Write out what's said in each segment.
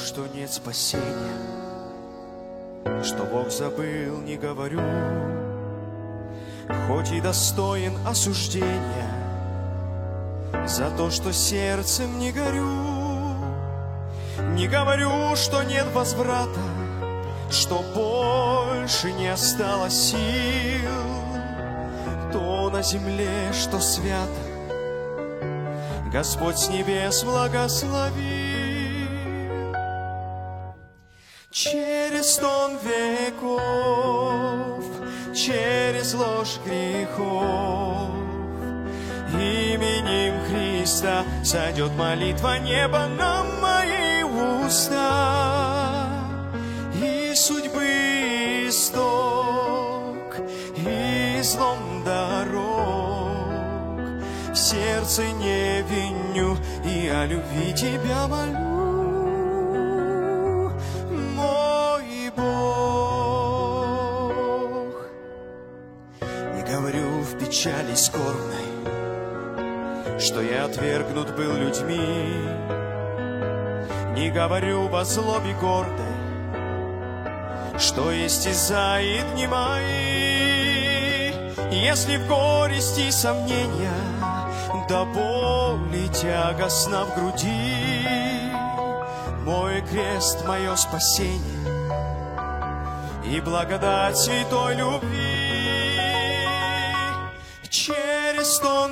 что нет спасения, что Бог забыл, не говорю, хоть и достоин осуждения за то, что сердцем не горю. Не говорю, что нет возврата, что больше не осталось сил. То на земле, что свято, Господь с небес благослови. Через 100 веков, через ложь грехов, именем Христа сойдет молитва неба на мои уста. И судьбы исток, и злом дорог в сердце не виню, и о любви тебя молю. Мой Бог, не говорю в печали скорбной, что я отвергнут был людьми, не говорю во злобе гордой, что истязает дни мои. Если в горести сомнения, до боли тягостно в груди, мой крест, мое спасение и благодать святой любви. Через 100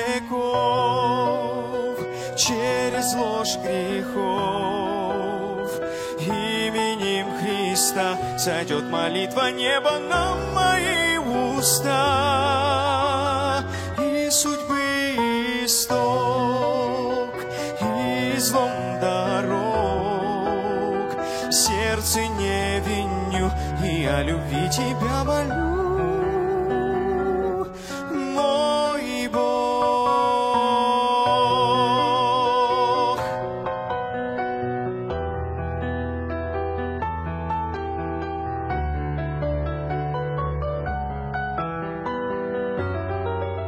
веков, через ложь грехов, именем Христа сойдет молитва неба на мои уста. И судьбы исток, и злом дорог в сердце не виню, и о любви тебя молю. Мой Бог,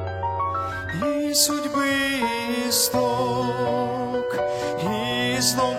и судьбы исток, и злом